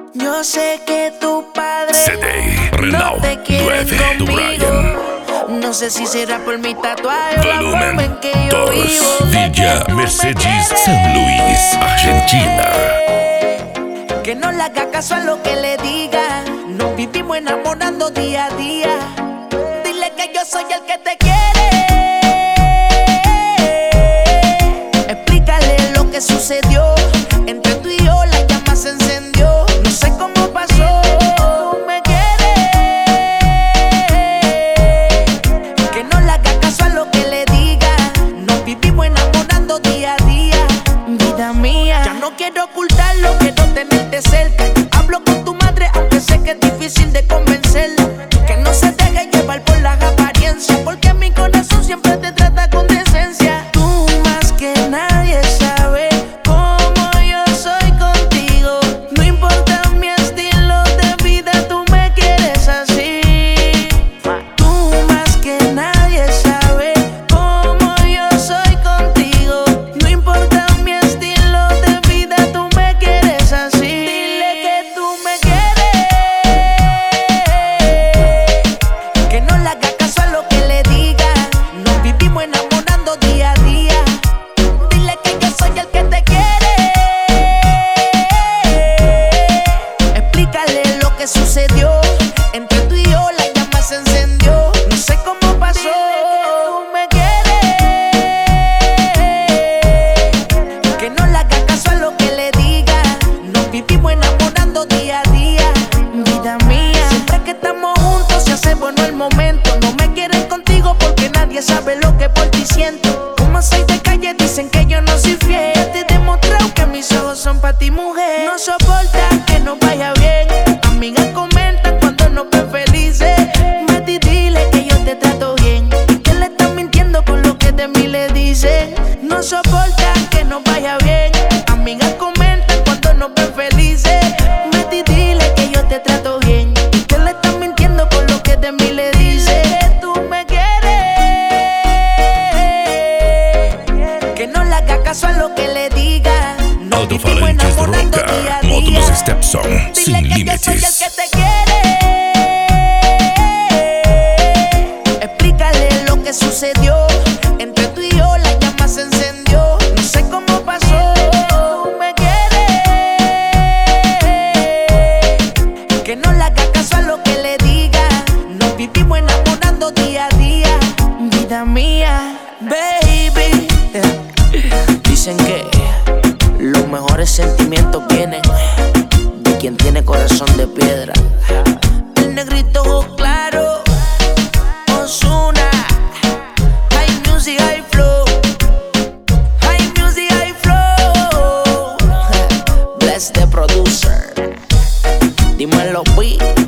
Yo sé que tu padre CD no Renault te quiere 9 conmigo. No sé si será por mi tatuaje o la forma en Volumen que yo 2 vivo. Villa Mercedes San Luis, Argentina. Que no le haga caso a lo que le diga. Nos vivimos enamorando día a día. Dile que yo soy el que te quiere. Explícale lo que sucedió. Entre tú y yo la llama se encendió. No sé cómo pasó. Tú me quieres. Que no le haga caso a lo que le diga. Nos vivimos enamorando día a día. Vida mía, ya no quiero ocultarlo, quiero tenerte cerca. Hablo con tu madre, aunque sé que es difícil de convencerla. Que no se deje llevar por las apariencias, porque mi corazón siempre te trata con decencia. Tú más que nadie sabes cómo yo soy contigo. No importa mi estilo de vida, tú me quieres así. Tú más que nadie sabes cómo yo soy contigo. No importa mi estilo de vida, tú me quieres así. Dile que tú me quieres. Que no le haga caso a lo que le diga. Nos vivimos enamorando día a día. Dile que yo soy el que te quiere. Explícale lo que sucedió. Entre tú y yo la llama se encendió. No sé cómo pasó. Tú me quieres. Que no le haga caso a lo que le diga. Nos vivimos enamorando día a día. Vida mía, siempre que estamos juntos se hace bueno el momento. No me quieren contigo porque nadie sabe lo que por ti siento. Como soy de calle dicen que yo no soy fiel. Ya te he demostrado que mis ojos son pa' ti, mujer. No soportan que no vaya bien. Amigas comentan cuando nos ven felices. Mati, dile que yo te trato bien. Que le están mintiendo con lo que de mí le dicen. No soportan que no vaya bien. Amigas comentan cuando nos ven felices. Mati, dile que yo te trato bien. Que le están mintiendo con lo que de mí le dicen. Que tú me quieres. Que no le haga caso a lo que le diga. Nos vivimos Alto-falantes de enamorando roca, día a módulos día. Stepson, Dile sin que yo soy el límites. que te quiere. Explícale lo que sucedió. Entre tú y yo la llama se encendió. No sé cómo pasó. Tú me quieres. Que no le haga caso a lo que le diga. Nos vivimos enamorando día a día. Vida mía, baby. Dicen que los mejores sentimientos vienen de quien tiene corazón de piedra. El negrito ojo claro, Ozuna. High music, high flow. High music, high flow. Bless the producer. Dímelo, beat.